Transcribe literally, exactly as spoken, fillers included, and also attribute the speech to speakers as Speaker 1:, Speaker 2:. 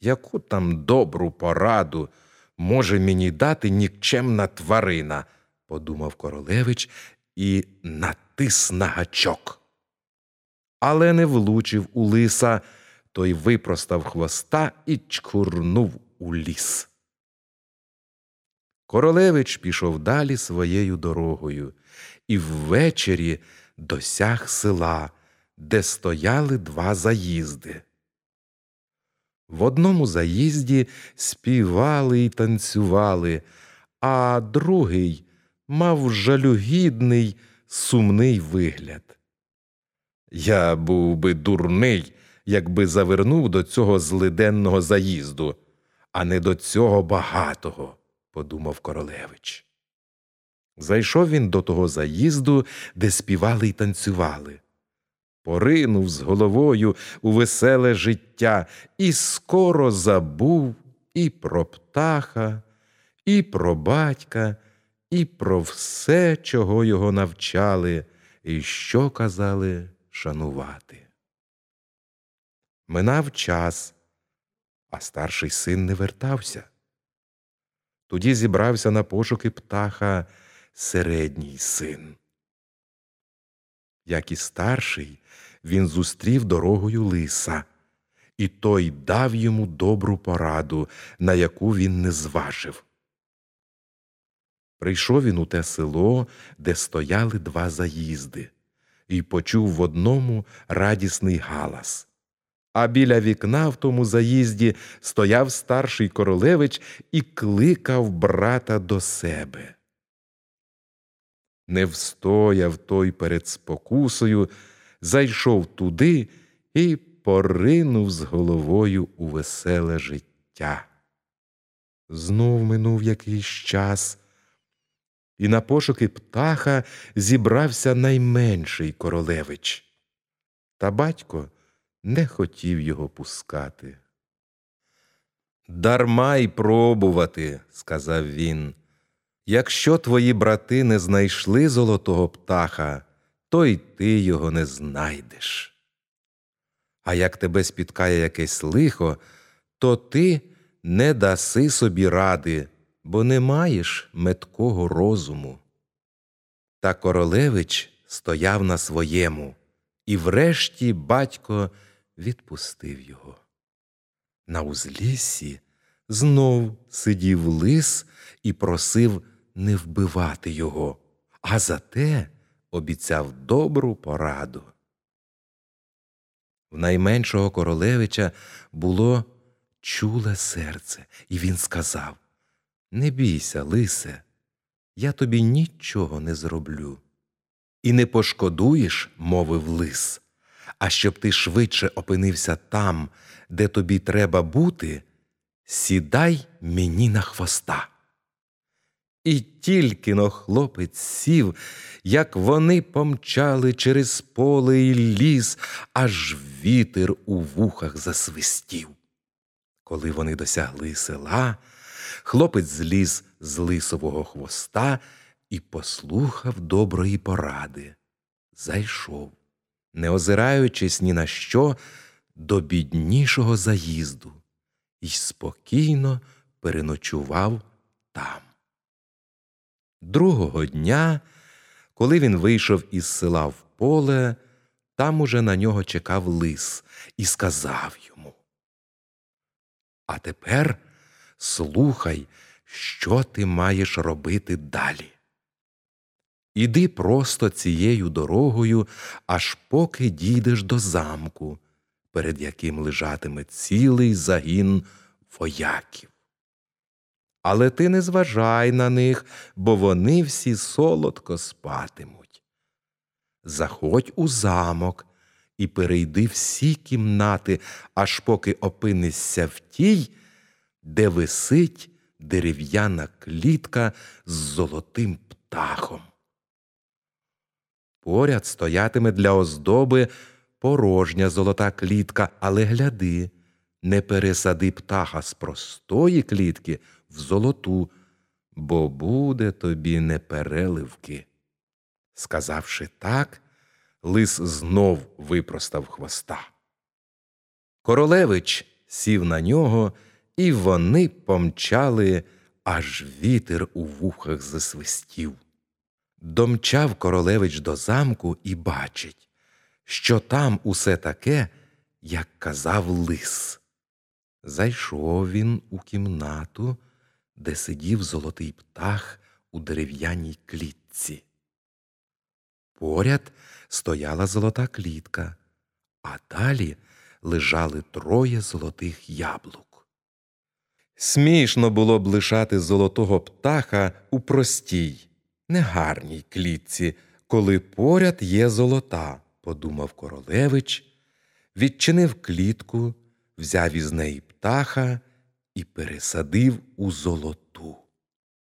Speaker 1: Яку там добру пораду може мені дати нікчемна тварина, подумав королевич і натис на гачок. Але не влучив у лиса, той випростав хвоста і чкурнув у ліс. Королевич пішов далі своєю дорогою і ввечері досяг села, де стояли два заїзди. В одному заїзді співали й танцювали, а другий мав жалюгідний, сумний вигляд. «Я був би дурний, якби завернув до цього злиденного заїзду, а не до цього багатого», – подумав королевич. Зайшов він до того заїзду, де співали й танцювали. Поринув з головою у веселе життя і скоро забув і про птаха, і про батька, і про все, чого його навчали, і що казали шанувати. Минав час, а старший син не вертався. Тоді зібрався на пошуки птаха середній син. Як і старший, він зустрів дорогою лиса, і той дав йому добру пораду, на яку він не зважив. Прийшов він у те село, де стояли два заїзди, і почув в одному радісний галас. А біля вікна в тому заїзді стояв старший королевич і кликав брата до себе. Не встояв той перед спокусою, зайшов туди і поринув з головою у веселе життя. Знов минув якийсь час, і на пошуки птаха зібрався найменший королевич. Та батько не хотів його пускати. «Дарма й пробувати», – сказав він. «Якщо твої брати не знайшли золотого птаха, то й ти його не знайдеш. А як тебе спіткає якесь лихо, то ти не даси собі ради, бо не маєш меткого розуму». Та королевич стояв на своєму, і врешті батько відпустив його. На узліссі знов сидів лис і просив не вбивати його, а зате обіцяв добру пораду. В найменшого королевича було чуле серце, і він сказав: «Не бійся, лисе, я тобі нічого не зроблю». «І не пошкодуєш, – мовив лис, – а щоб ти швидше опинився там, де тобі треба бути, сідай мені на хвоста». І тільки-но хлопець сів, як вони помчали через поле й ліс, аж вітер у вухах засвистів. Коли вони досягли села, хлопець зліз з лисового хвоста і послухав доброї поради. Зайшов, не озираючись ні на що, до біднішого заїзду і спокійно переночував там. Другого дня, коли він вийшов із села в поле, там уже на нього чекав лис і сказав йому: «А тепер слухай, що ти маєш робити далі. Іди просто цією дорогою, аж поки дійдеш до замку, перед яким лежатиме цілий загін вояків. Але ти не зважай на них, бо вони всі солодко спатимуть. Заходь у замок і перейди всі кімнати, аж поки опинишся в тій, де висить дерев'яна клітка з золотим птахом. Поряд стоятиме для оздоби порожня золота клітка, але гляди, не пересади птаха з простої клітки в золоту, бо буде тобі непереливки». Сказавши так, лис знов випростав хвоста. Королевич сів на нього, і вони помчали, аж вітер у вухах засвистів. Домчав королевич до замку і бачить, що там усе таке, як казав лис. Зайшов він у кімнату, де сидів золотий птах у дерев'яній клітці. Поряд стояла золота клітка, а далі лежали троє золотих яблук. Смішно було б лишати золотого птаха у простій, негарній клітці, коли поряд є золота, подумав королевич, відчинив клітку, взяв із неї птаха і пересадив у золоту.